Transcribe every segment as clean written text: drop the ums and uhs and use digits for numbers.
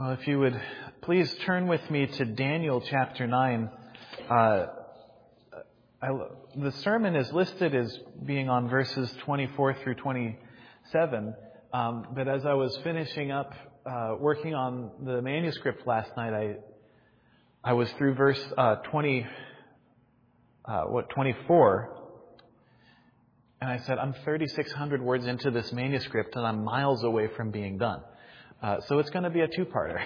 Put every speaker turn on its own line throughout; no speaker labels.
Well, if you would please turn with me to Daniel chapter 9. The sermon is listed as being on verses 24 through 27, but as I was finishing up working on the manuscript last night, I was through verse 24, and I said, I'm 3,600 words into this manuscript, and I'm miles away from being done. So it's going to be a two-parter.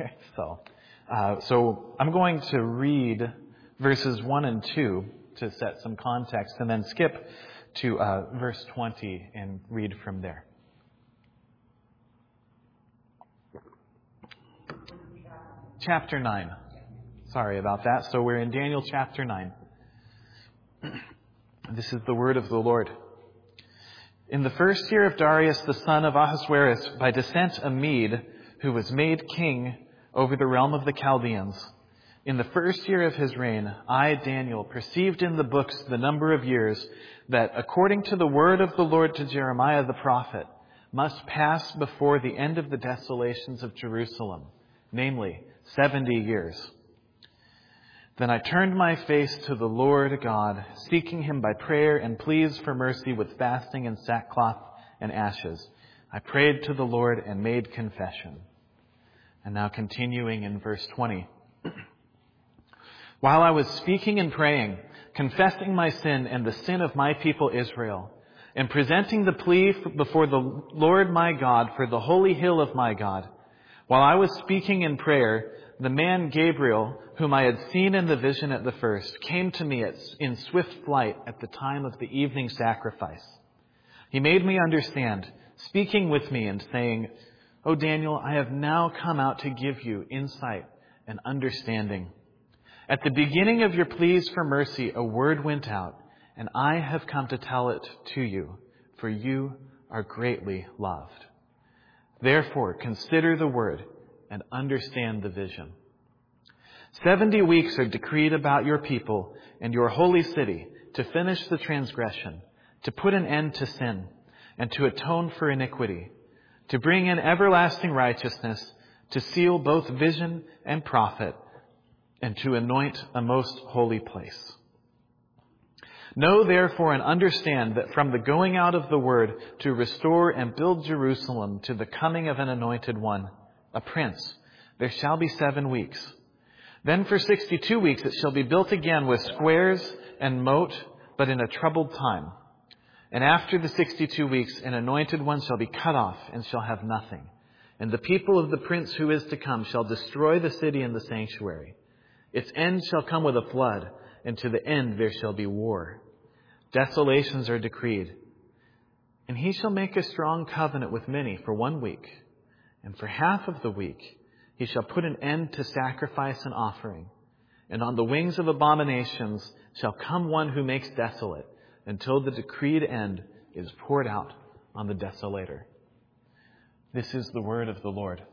So I'm going to read verses 1 and 2 to set some context, and then skip to verse 20 and read from there. Chapter 9. Sorry about that. So we're in Daniel chapter 9. This is the word of the Lord. In the first year of Darius, the son of Ahasuerus, by descent a Mede, who was made king over the realm of the Chaldeans, in the first year of his reign, I, Daniel, perceived in the books the number of years that, according to the word of the Lord to Jeremiah the prophet, must pass before the end of the desolations of Jerusalem, namely 70 years. Then I turned my face to the Lord God, seeking him by prayer and pleas for mercy with fasting and sackcloth and ashes. I prayed to the Lord and made confession. And now continuing in verse 20. While I was speaking and praying, confessing my sin and the sin of my people Israel, and presenting the plea before the Lord my God for the holy hill of my God, while I was speaking in prayer, the man Gabriel, whom I had seen in the vision at the first, came to me in swift flight at the time of the evening sacrifice. He made me understand, speaking with me and saying, O Daniel, I have now come out to give you insight and understanding. At the beginning of your pleas for mercy, a word went out, and I have come to tell it to you, for you are greatly loved. Therefore, consider the word and understand the vision. 70 weeks are decreed about your people and your holy city to finish the transgression, to put an end to sin, and to atone for iniquity, to bring in everlasting righteousness, to seal both vision and prophet, and to anoint a most holy place. Know therefore and understand that from the going out of the word to restore and build Jerusalem to the coming of an anointed one, a prince, there shall be 7 weeks. Then for 62 weeks it shall be built again with squares and moat, but in a troubled time. And after the 62 weeks, an anointed one shall be cut off and shall have nothing. And the people of the prince who is to come shall destroy the city and the sanctuary. Its end shall come with a flood, and to the end there shall be war. Desolations are decreed. And he shall make a strong covenant with many for 1 week. And for half of the week he shall put an end to sacrifice and offering. And on the wings of abominations shall come one who makes desolate, until the decreed end is poured out on the desolator. This is the word of the Lord.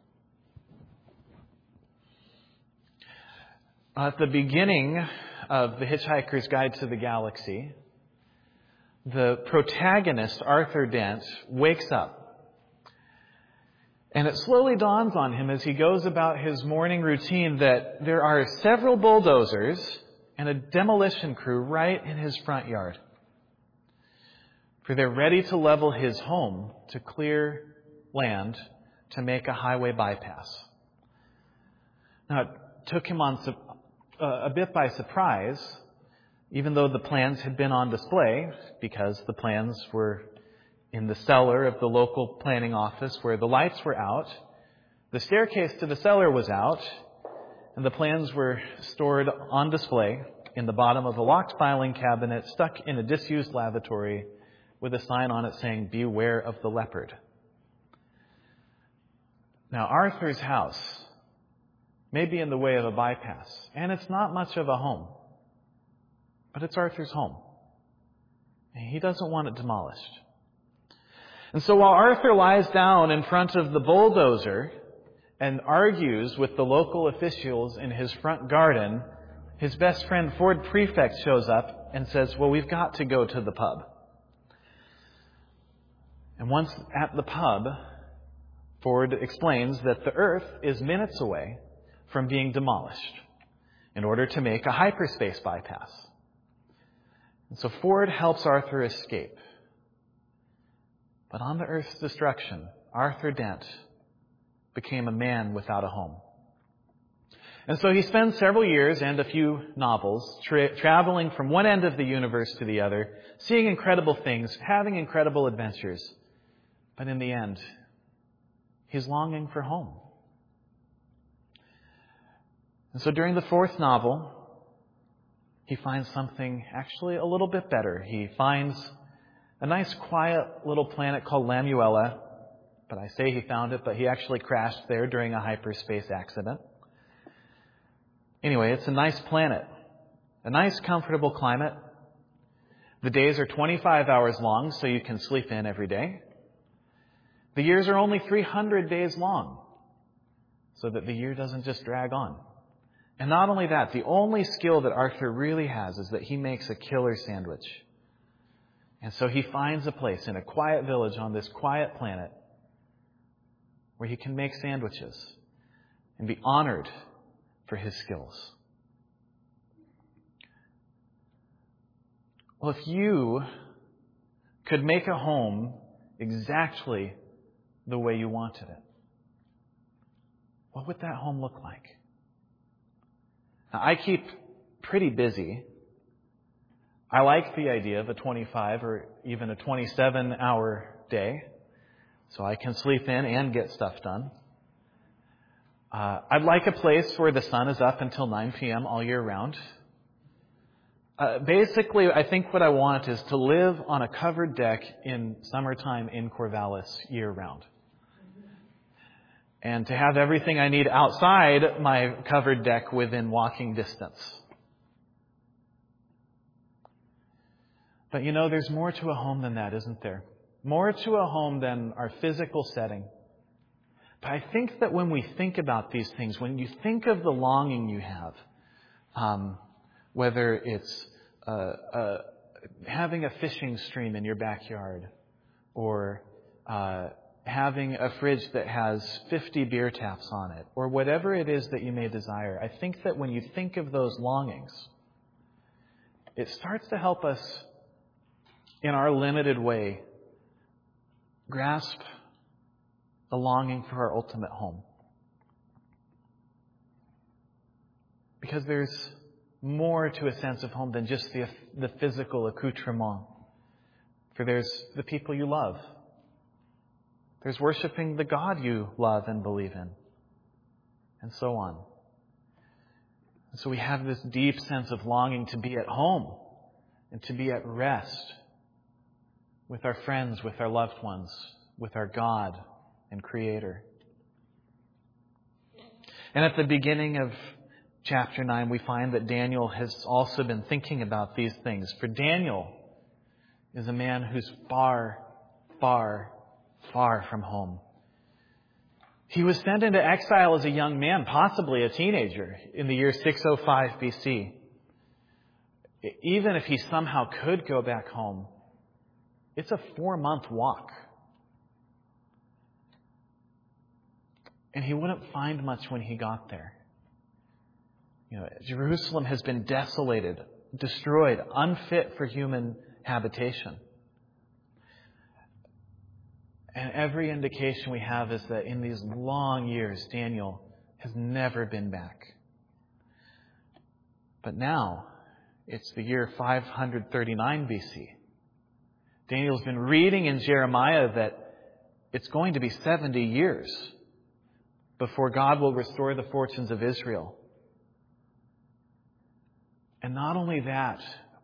At the beginning of The Hitchhiker's Guide to the Galaxy, the protagonist, Arthur Dent, wakes up. And it slowly dawns on him as he goes about his morning routine that there are several bulldozers and a demolition crew right in his front yard. For they're ready to level his home to clear land to make a highway bypass. Now, it took him on a bit by surprise, even though the plans had been on display, because the plans were in the cellar of the local planning office where the lights were out. The staircase to the cellar was out, and the plans were stored on display in the bottom of a locked filing cabinet stuck in a disused lavatory with a sign on it saying, "Beware of the leopard." Now, Arthur's house may be in the way of a bypass, and it's not much of a home, but it's Arthur's home, and he doesn't want it demolished. And so while Arthur lies down in front of the bulldozer and argues with the local officials in his front garden, his best friend Ford Prefect shows up and says, well, we've got to go to the pub. And once at the pub, Ford explains that the Earth is minutes away from being demolished in order to make a hyperspace bypass. And so Ford helps Arthur escape. But on the Earth's destruction, Arthur Dent became a man without a home. And so he spends several years and a few novels traveling from one end of the universe to the other, seeing incredible things, having incredible adventures. But in the end, he's longing for home. And so during the fourth novel, he finds something actually a little bit better. He finds a nice quiet little planet called Lamuella. But I say he found it, but he actually crashed there during a hyperspace accident. Anyway, it's a nice planet. A nice, comfortable climate. The days are 25 hours long, so you can sleep in every day. The years are only 300 days long, so that the year doesn't just drag on. And not only that, the only skill that Arthur really has is that he makes a killer sandwich. And so he finds a place in a quiet village on this quiet planet where he can make sandwiches and be honored for his skills. Well, if you could make a home exactly the way you wanted it, what would that home look like? Now, I keep pretty busy. I like the idea of a 25 or even a 27-hour day, so I can sleep in and get stuff done. I'd like a place where the sun is up until 9 p.m. all year round. Basically, I think what I want is to live on a covered deck in summertime in Corvallis year round. And to have everything I need outside my covered deck within walking distance. But there's more to a home than that, isn't there? More to a home than our physical setting. But I think that when we think about these things, when you think of the longing you have, whether it's having a fishing stream in your backyard or having a fridge that has 50 beer taps on it, or whatever it is that you may desire, I think that when you think of those longings, it starts to help us in our limited way grasp the longing for our ultimate home. Because there's more to a sense of home than just the physical accoutrement. For there's the people you love. There's worshiping the God you love and believe in. And so on. And so we have this deep sense of longing to be at home and to be at rest with our friends, with our loved ones, with our God and Creator. And at the beginning of chapter 9, we find that Daniel has also been thinking about these things. For Daniel is a man who's far, far, far from home. He was sent into exile as a young man, possibly a teenager, in the year 605 BC. Even if he somehow could go back home, it's a 4-month walk. And he wouldn't find much when he got there. Jerusalem has been desolated, destroyed, unfit for human habitation. And every indication we have is that in these long years, Daniel has never been back. But now, it's the year 539 BC. Daniel's been reading in Jeremiah that it's going to be 70 years before God will restore the fortunes of Israel. And not only that,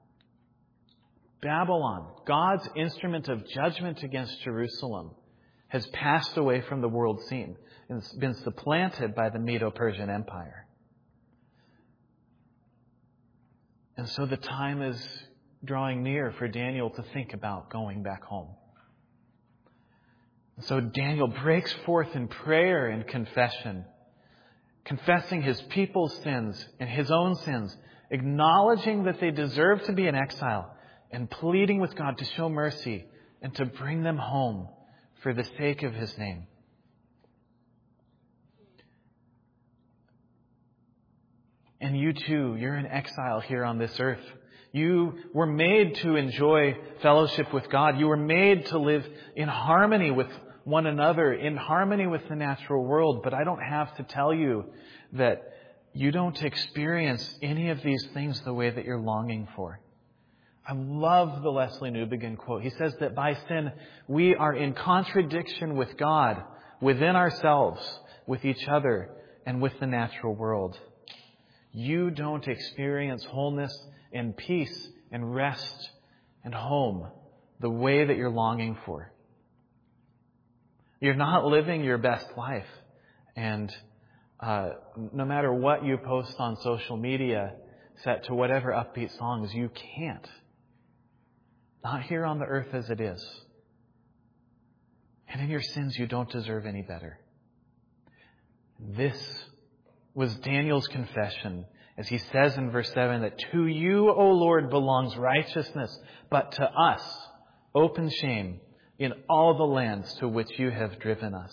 Babylon, God's instrument of judgment against Jerusalem, has passed away from the world scene and it's been supplanted by the Medo-Persian Empire. And so the time is drawing near for Daniel to think about going back home. So Daniel breaks forth in prayer and confession, confessing his people's sins and his own sins, acknowledging that they deserve to be in exile, and pleading with God to show mercy and to bring them home for the sake of His name. And you too, you're in exile here on this earth. You were made to enjoy fellowship with God. You were made to live in harmony with one another, in harmony with the natural world. But I don't have to tell you that you don't experience any of these things the way that you're longing for. I love the Leslie Newbegin quote. He says that by sin, we are in contradiction with God, within ourselves, with each other, and with the natural world. You don't experience wholeness and peace and rest and home the way that you're longing for. You're not living your best life. And no matter what you post on social media, set to whatever upbeat songs, you can't. Not here on the earth as it is. And in your sins, you don't deserve any better. This was Daniel's confession, as he says in verse 7, that to you, O Lord, belongs righteousness, but to us, open shame in all the lands to which you have driven us.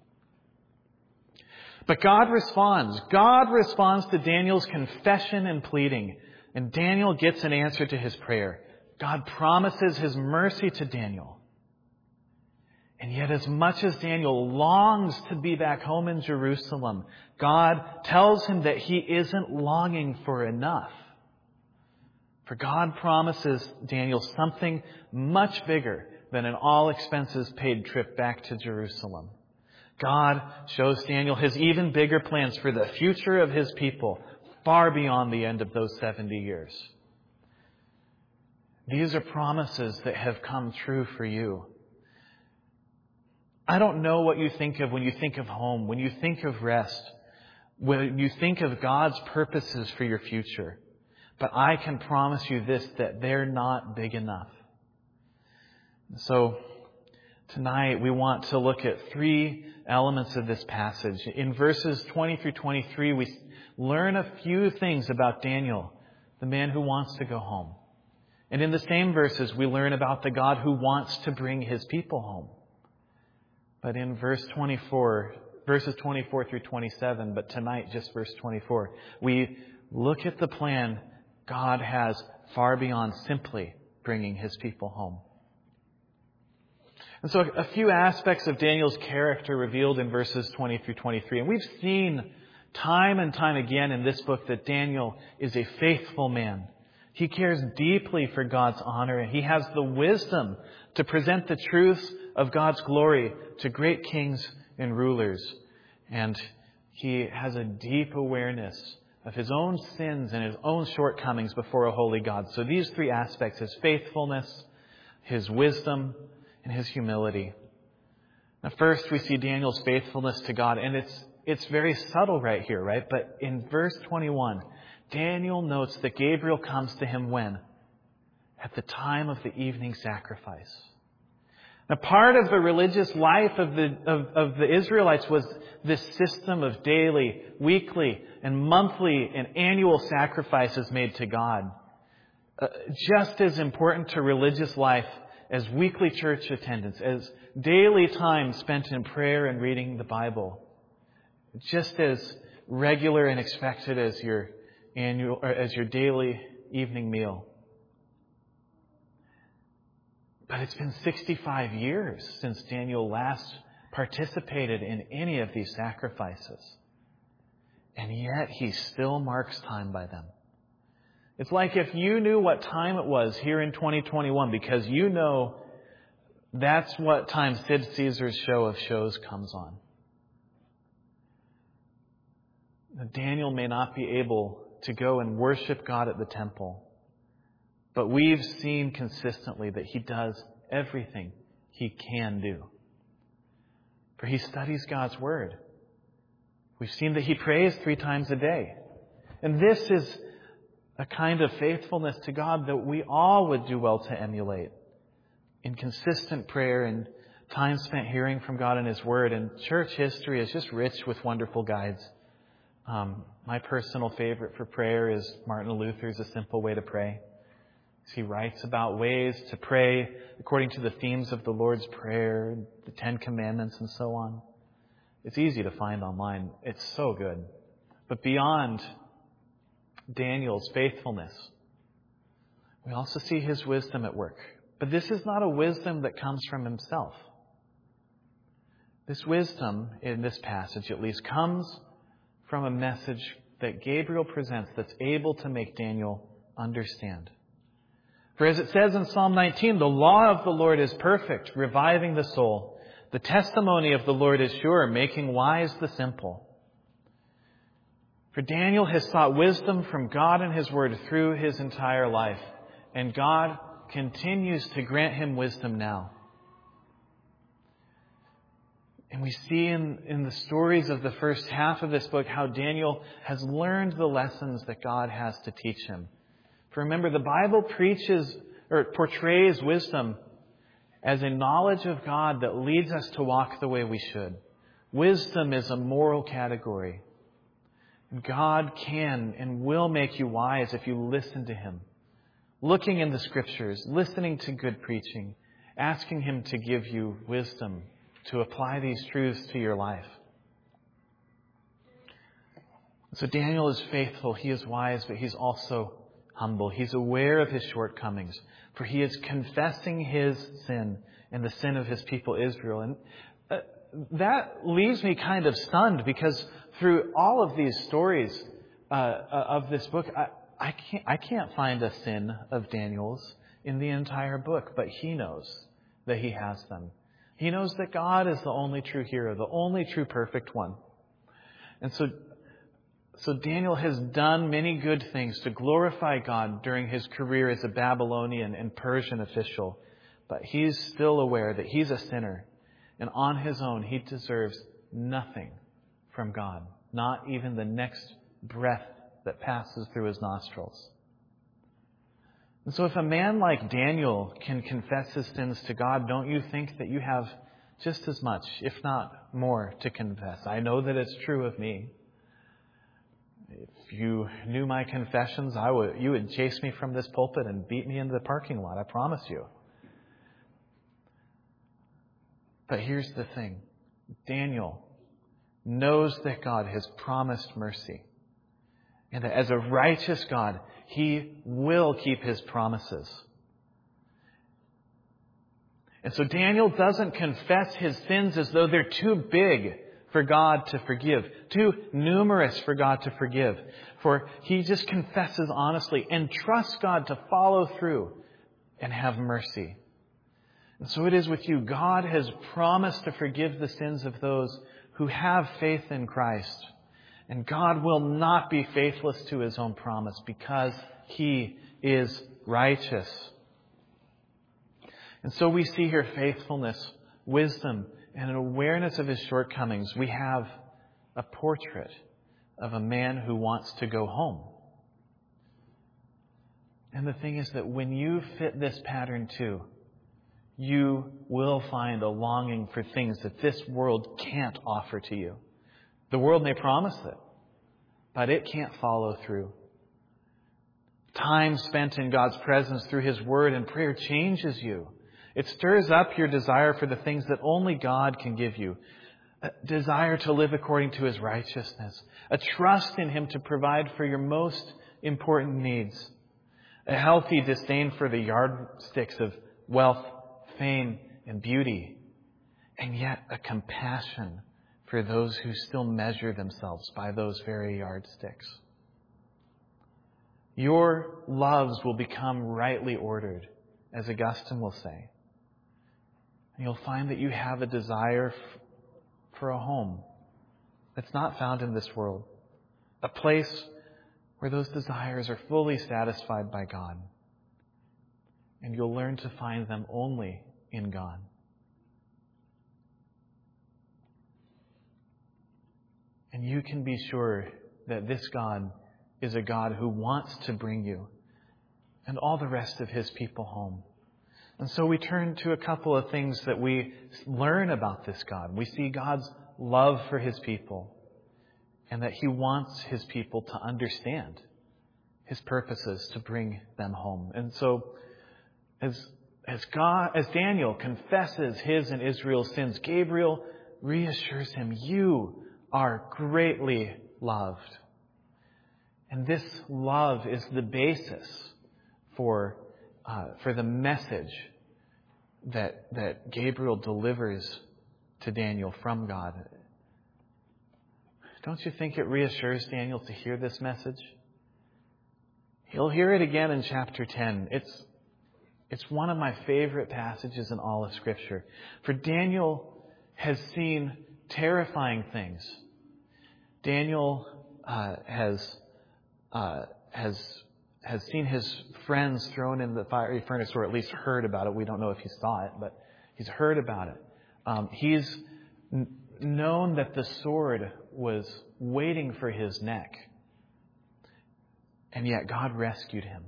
But God responds. God responds to Daniel's confession and pleading, and Daniel gets an answer to his prayer. God promises His mercy to Daniel. And yet, as much as Daniel longs to be back home in Jerusalem, God tells him that he isn't longing for enough. For God promises Daniel something much bigger than an all-expenses-paid trip back to Jerusalem. God shows Daniel His even bigger plans for the future of His people, far beyond the end of those 70 years. These are promises that have come true for you. I don't know what you think of when you think of home, when you think of rest, when you think of God's purposes for your future. But I can promise you this, that they're not big enough. So tonight we want to look at 3 elements of this passage. In verses 20 through 23, we learn a few things about Daniel, the man who wants to go home. And in the same verses, we learn about the God who wants to bring His people home. But in verses 24 through 27, but tonight just verse 24, we look at the plan God has far beyond simply bringing His people home. And so a few aspects of Daniel's character revealed in verses 20 through 23. And we've seen time and time again in this book that Daniel is a faithful man. He cares deeply for God's honor, and he has the wisdom to present the truths of God's glory to great kings and rulers. And he has a deep awareness of his own sins and his own shortcomings before a holy God. So these 3 aspects, his faithfulness, his wisdom, and his humility. Now first we see Daniel's faithfulness to God, and it's very subtle right here, right? But in verse 21, Daniel notes that Gabriel comes to him when? At the time of the evening sacrifice. Now, part of the religious life of the Israelites was this system of daily, weekly, and monthly and annual sacrifices made to God. Just as important to religious life as weekly church attendance, as daily time spent in prayer and reading the Bible. Just as regular and expected as your daily evening meal. But it's been 65 years since Daniel last participated in any of these sacrifices. And yet he still marks time by them. It's like if you knew what time it was here in 2021, because you know that's what time Sid Caesar's show of shows comes on. Daniel may not be able to go and worship God at the temple, but we've seen consistently that he does everything he can do. For he studies God's Word. We've seen that he prays 3 times a day. And this is a kind of faithfulness to God that we all would do well to emulate. In consistent prayer and time spent hearing from God and His Word. And church history is just rich with wonderful guides. My personal favorite for prayer is Martin Luther's A Simple Way to Pray. He writes about ways to pray according to the themes of the Lord's Prayer, the 10 Commandments, and so on. It's easy to find online. It's so good. But beyond Daniel's faithfulness, we also see his wisdom at work. But this is not a wisdom that comes from himself. This wisdom, in this passage at least, comes from a message that Gabriel presents that's able to make Daniel understand. For as it says in Psalm 19, the law of the Lord is perfect, reviving the soul. The testimony of the Lord is sure, making wise the simple. For Daniel has sought wisdom from God and His Word through his entire life. And God continues to grant him wisdom now. And we see in the stories of the first half of this book how Daniel has learned the lessons that God has to teach him. For remember, the Bible portrays wisdom as a knowledge of God that leads us to walk the way we should. Wisdom is a moral category. God can and will make you wise if you listen to Him. Looking in the Scriptures, listening to good preaching, asking Him to give you wisdom to apply these truths to your life. So Daniel is faithful, he is wise, but he's also humble. He's aware of his shortcomings, for he is confessing his sin and the sin of his people Israel. And that leaves me kind of stunned, because through all of these stories of this book, I can't find a sin of Daniel's in the entire book, but he knows that he has them. He knows that God is the only true hero, the only true perfect one. And so Daniel has done many good things to glorify God during his career as a Babylonian and Persian official. But he's still aware that he's a sinner. And on his own, he deserves nothing from God. Not even the next breath that passes through his nostrils. And so if a man like Daniel can confess his sins to God, don't you think that you have just as much, if not more, to confess? I know that it's true of me. If you knew my confessions, you would chase me from this pulpit and beat me into the parking lot, I promise you. But here's the thing. Daniel knows that God has promised mercy. And that as a righteous God, He will keep His promises. And so Daniel doesn't confess his sins as though they're too big for God to forgive, too numerous for God to forgive. For he just confesses honestly and trusts God to follow through and have mercy. And so it is with you. God has promised to forgive the sins of those who have faith in Christ. And God will not be faithless to His own promise because He is righteous. And so we see here faithfulness, wisdom, and an awareness of his shortcomings. We have a portrait of a man who wants to go home. And the thing is that when you fit this pattern too, you will find a longing for things that this world can't offer to you. The world may promise it, but it can't follow through. Time spent in God's presence through His Word and prayer changes you. It stirs up your desire for the things that only God can give you. A desire to live according to His righteousness. A trust in Him to provide for your most important needs. A healthy disdain for the yardsticks of wealth, fame, and beauty. And yet a compassion for those who still measure themselves by those very yardsticks. Your loves will become rightly ordered, as Augustine will say. And you'll find that you have a desire for a home that's not found in this world. A place where those desires are fully satisfied by God. And you'll learn to find them only in God. And you can be sure that this God is a God who wants to bring you and all the rest of His people home. And so we turn to a couple of things that we learn about this God. We see God's love for His people and that He wants His people to understand His purposes to bring them home. And so as Daniel confesses his and Israel's sins, Gabriel reassures him, you are greatly loved. And this love is the basis for the message that Gabriel delivers to Daniel from God. Don't you think it reassures Daniel to hear this message? He'll hear it again in chapter 10. It's one of my favorite passages in all of Scripture. For Daniel has seen terrifying things. Daniel has seen his friends thrown in the fiery furnace, or at least heard about it. We don't know if he saw it, but he's heard about it. He's known that the sword was waiting for his neck. And yet God rescued him.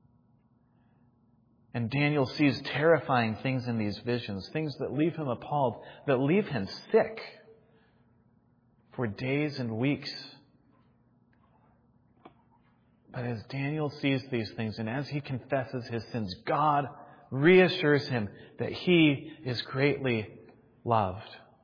And Daniel sees terrifying things in these visions, things that leave him appalled, that leave him sick for days and weeks. But as Daniel sees these things and as he confesses his sins, God reassures him that he is greatly loved.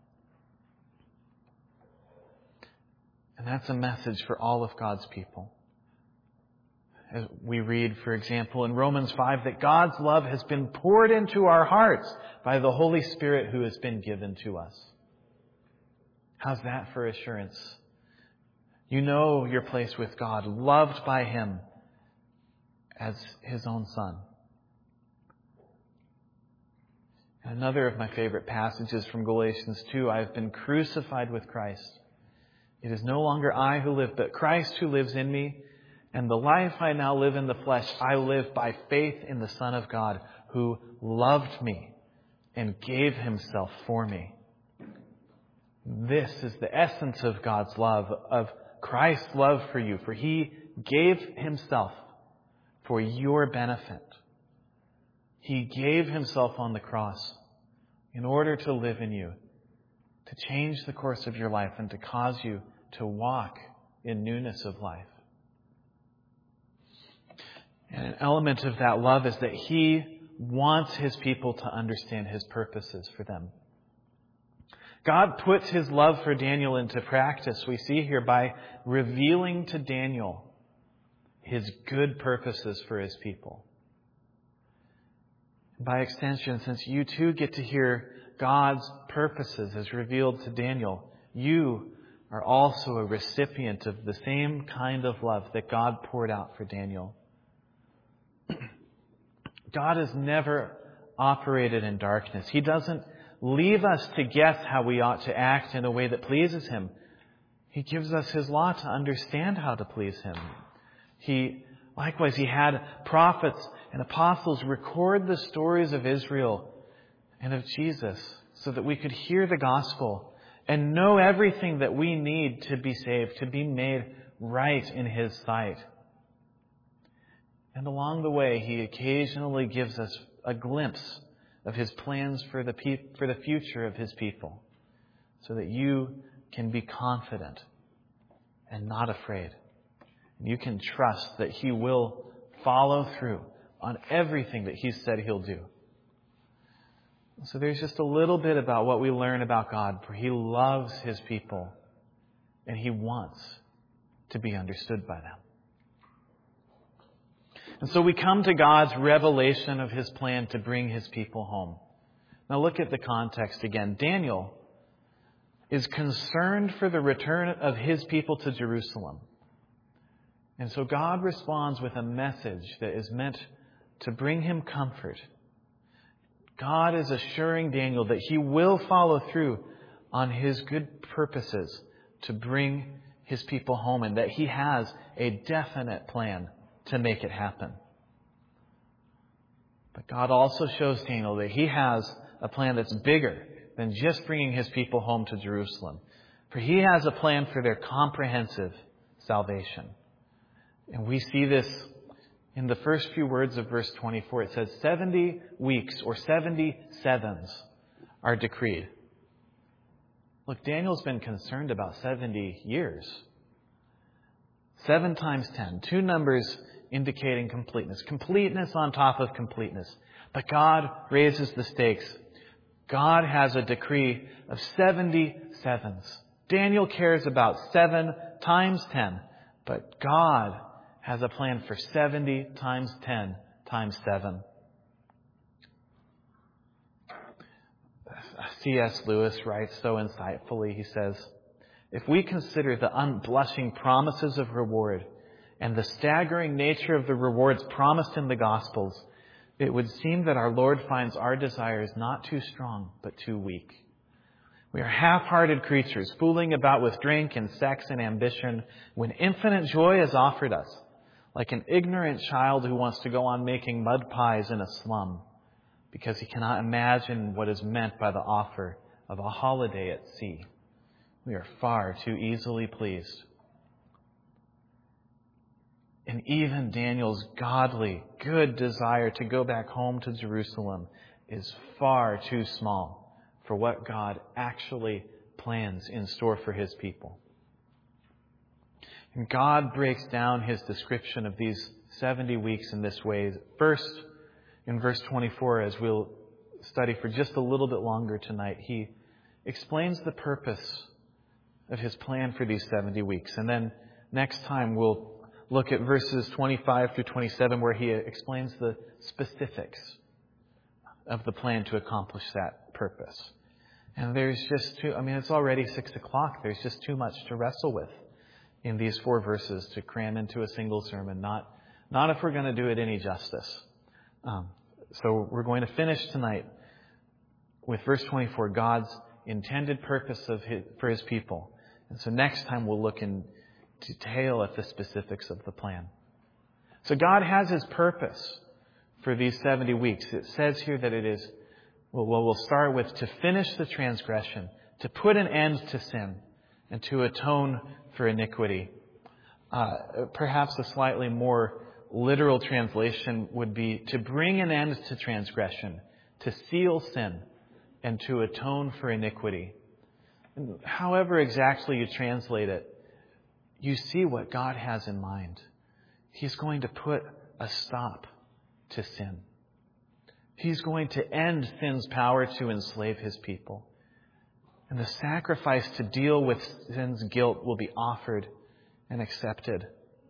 And that's a message for all of God's people. As we read, for example, in Romans 5, that God's love has been poured into our hearts by the Holy Spirit who has been given to us. How's that for assurance? You know your place with God, loved by Him as His own Son. Another of my favorite passages from Galatians 2, I have been crucified with Christ. It is no longer I who live, but Christ who lives in me. And the life I now live in the flesh, I live by faith in the Son of God, who loved me and gave Himself for me. This is the essence of God's love, of Christ's love for you, for He gave Himself for your benefit. He gave Himself on the cross in order to live in you, to change the course of your life and to cause you to walk in newness of life. And an element of that love is that He wants His people to understand His purposes for them. God puts His love for Daniel into practice, we see here, by revealing to Daniel His good purposes for His people. By extension, since you too get to hear God's purposes as revealed to Daniel, you are also a recipient of the same kind of love that God poured out for Daniel. God has never operated in darkness. He doesn't leave us to guess how we ought to act in a way that pleases Him. He gives us His law to understand how to please Him. Likewise, He had prophets and apostles record the stories of Israel and of Jesus so that we could hear the gospel and know everything that we need to be saved, to be made right in His sight. And along the way, He occasionally gives us a glimpse of His plans for the future of His people, so that you can be confident and not afraid. You can trust that He will follow through on everything that He said He'll do. So there's just a little bit about what we learn about God, for He loves His people and He wants to be understood by them. And so we come to God's revelation of His plan to bring His people home. Now look at the context again. Daniel is concerned for the return of His people to Jerusalem. And so God responds with a message that is meant to bring him comfort. God is assuring Daniel that He will follow through on His good purposes to bring His people home, and that He has a definite plan to make it happen. But God also shows Daniel that He has a plan that's bigger than just bringing His people home to Jerusalem. For He has a plan for their comprehensive salvation. And we see this in the first few words of verse 24. It says 70 weeks or 70 sevens are decreed. Look, Daniel's been concerned about 70 years. 7 times 10, 2 numbers indicating completeness. Completeness on top of completeness. But God raises the stakes. God has a decree of 70 sevens. Daniel cares about 7 times 10. But God has a plan for 70 times 10 times 7. C.S. Lewis writes so insightfully. He says, if we consider the unblushing promises of reward and the staggering nature of the rewards promised in the Gospels, it would seem that our Lord finds our desires not too strong, but too weak. We are half-hearted creatures, fooling about with drink and sex and ambition, when infinite joy is offered us, like an ignorant child who wants to go on making mud pies in a slum, because he cannot imagine what is meant by the offer of a holiday at sea. We are far too easily pleased. And even Daniel's godly, good desire to go back home to Jerusalem is far too small for what God actually plans in store for His people. And God breaks down His description of these 70 weeks in this way. First, in verse 24, as we'll study for just a little bit longer tonight, He explains the purpose of His plan for these 70 weeks. And then next time we'll look at verses 25 through 27 where He explains the specifics of the plan to accomplish that purpose. And there's just it's already 6 o'clock. There's just too much to wrestle with in these 4 verses to cram into a single sermon. Not if we're going to do it any justice. So we're going to finish tonight with verse 24, God's intended purpose for His people. And so next time we'll look in detail at the specifics of the plan. So God has His purpose for these 70 weeks. It says here that it is, we'll start with to finish the transgression, to put an end to sin, and to atone for iniquity. Perhaps a slightly more literal translation would be to bring an end to transgression, to seal sin, and to atone for iniquity. And however exactly you translate it, you see what God has in mind. He's going to put a stop to sin. He's going to end sin's power to enslave His people. And the sacrifice to deal with sin's guilt will be offered and accepted.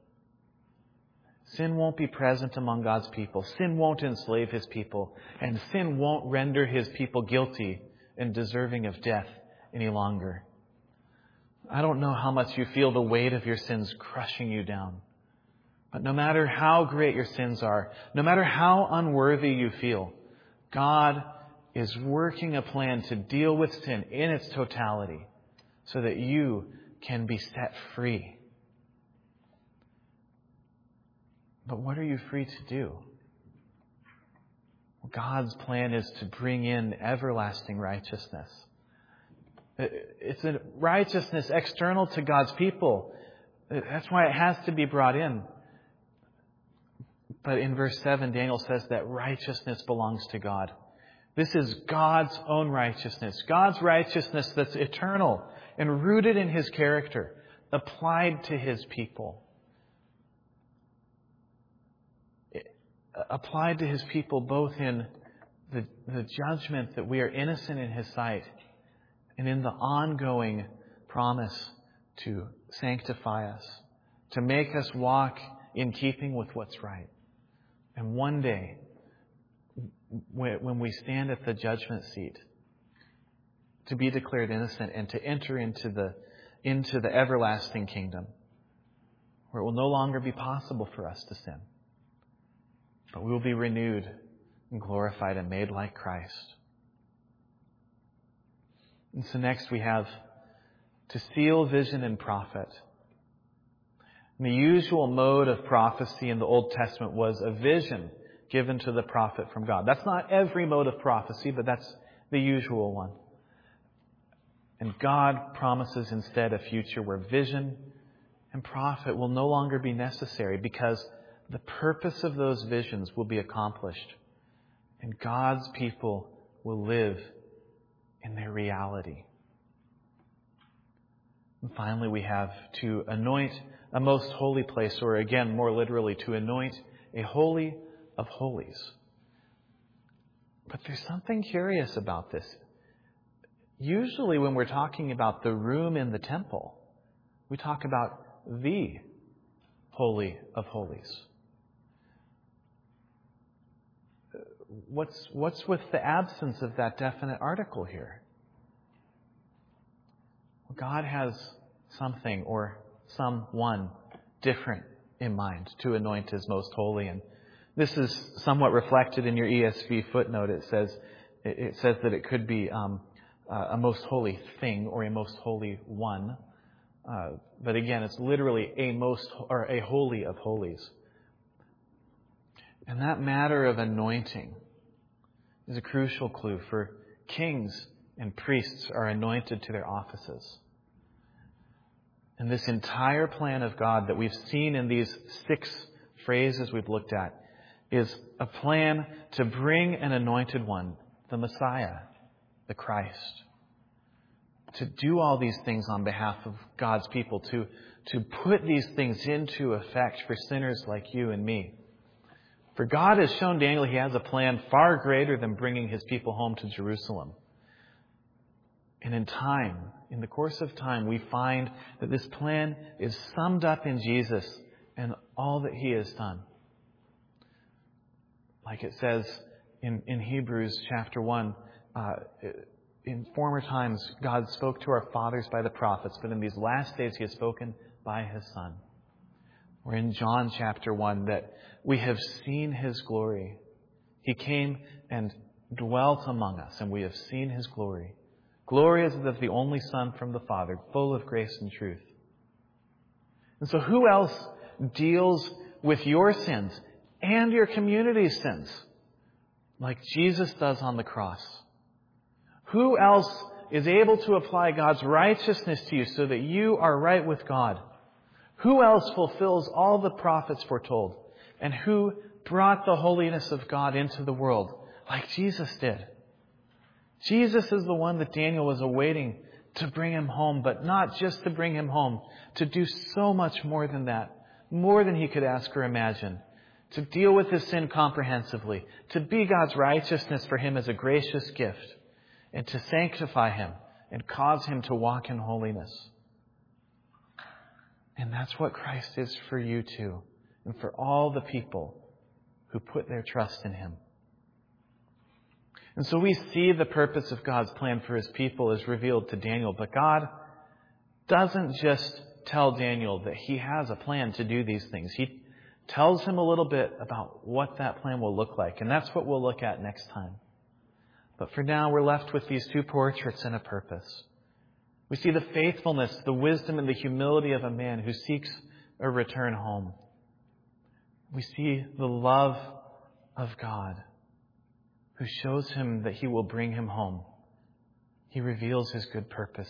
Sin won't be present among God's people. Sin won't enslave His people. And sin won't render His people guilty and deserving of death any longer. I don't know how much you feel the weight of your sins crushing you down. But no matter how great your sins are, no matter how unworthy you feel, God is working a plan to deal with sin in its totality so that you can be set free. But what are you free to do? God's plan is to bring in everlasting righteousness. It's a righteousness external to God's people. That's why it has to be brought in. But in verse 7, Daniel says that righteousness belongs to God. This is God's own righteousness. God's righteousness that's eternal and rooted in His character, applied to His people. Applied to His people both in the judgment that we are innocent in His sight and in the ongoing promise to sanctify us, to make us walk in keeping with what's right. And one day, when we stand at the judgment seat, to be declared innocent and to enter into the everlasting kingdom, where it will no longer be possible for us to sin, but we will be renewed and glorified and made like Christ. And so next we have to seal vision and prophet. And the usual mode of prophecy in the Old Testament was a vision given to the prophet from God. That's not every mode of prophecy, but that's the usual one. And God promises instead a future where vision and prophet will no longer be necessary because the purpose of those visions will be accomplished. And God's people will live in their reality. And finally, we have to anoint a most holy place, or again, more literally, to anoint a holy of holies. But there's something curious about this. Usually when we're talking about the room in the temple, we talk about the Holy of Holies. What's with the absence of that definite article here? Well, God has something or someone different in mind to anoint as most holy. And this is somewhat reflected in your ESV footnote. It says that it could be a most holy thing or a most holy one. But again, it's literally a holy of holies. And that matter of anointing is a crucial clue, for kings and priests are anointed to their offices. And this entire plan of God that we've seen in these 6 phrases we've looked at is a plan to bring an anointed one, the Messiah, the Christ, to do all these things on behalf of God's people, to put these things into effect for sinners like you and me. For God has shown Daniel He has a plan far greater than bringing His people home to Jerusalem. And in the course of time, we find that this plan is summed up in Jesus and all that He has done. Like it says in Hebrews chapter 1, in former times, God spoke to our fathers by the prophets, but in these last days He has spoken by His Son. Or in John chapter 1, that we have seen His glory. He came and dwelt among us, and we have seen His glory. Glory as of the only Son from the Father, full of grace and truth. And so who else deals with your sins and your community's sins like Jesus does on the cross? Who else is able to apply God's righteousness to you so that you are right with God? Who else fulfills all the prophets foretold? And who brought the holiness of God into the world like Jesus did? Jesus is the one that Daniel was awaiting to bring him home, but not just to bring him home, to do so much more than that, more than he could ask or imagine, to deal with his sin comprehensively, to be God's righteousness for him as a gracious gift, and to sanctify him and cause him to walk in holiness. And that's what Christ is for you too, and for all the people who put their trust in Him. And so we see the purpose of God's plan for His people as revealed to Daniel, but God doesn't just tell Daniel that He has a plan to do these things. He tells him a little bit about what that plan will look like, and that's what we'll look at next time. But for now, we're left with these 2 portraits and a purpose. We see the faithfulness, the wisdom, and the humility of a man who seeks a return home. We see the love of God who shows him that He will bring him home. He reveals His good purpose.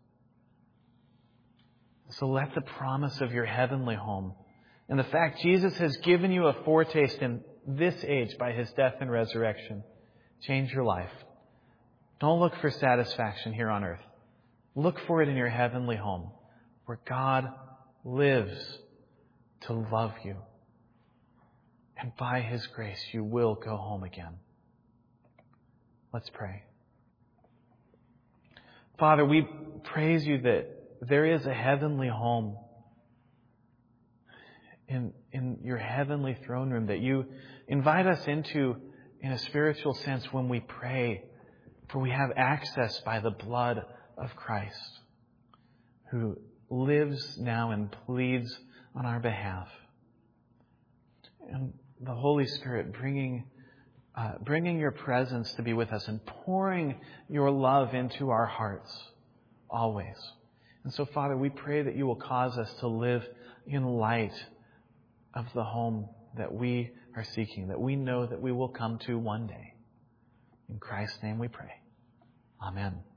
So let the promise of your heavenly home and the fact Jesus has given you a foretaste in this age by His death and resurrection change your life. Don't look for satisfaction here on earth. Look for it in your heavenly home, where God lives to love you. And by His grace, you will go home again. Let's pray. Father, we praise You that there is a heavenly home in Your heavenly throne room that You invite us into in a spiritual sense when we pray, for we have access by the blood of Christ, who lives now and pleads on our behalf. And the Holy Spirit bringing Your presence to be with us and pouring Your love into our hearts always. And so, Father, we pray that You will cause us to live in light of the home that we are seeking, that we know that we will come to one day. In Christ's name we pray. Amen.